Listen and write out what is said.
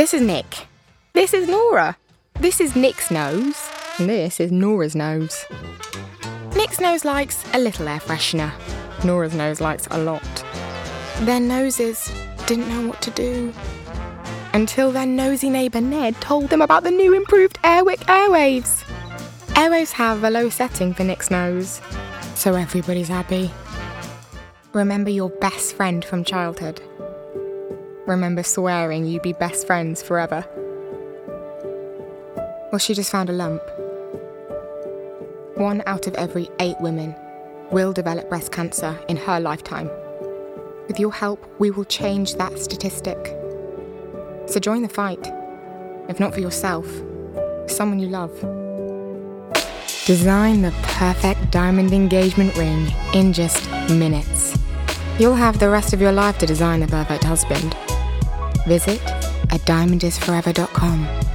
This is Nick. This is Nora. This is Nick's nose. And this is Nora's nose. Nick's nose likes a little air freshener. Nora's nose likes a lot. Their noses didn't know what to do until their nosy neighbour Ned told them about the new improved Airwick Airwaves. Airwaves have a low setting for Nick's nose, so everybody's happy. Remember your best friend from childhood. Remember swearing you'd be best friends forever. Well, she just found a lump. 1 out of every 8 women will develop breast cancer in her lifetime. With your help, we will change that statistic. So join the fight. If not for yourself, for someone you love. Design the perfect diamond engagement ring in just minutes. You'll have the rest of your life to design the perfect husband. Visit @diamondisforever.com.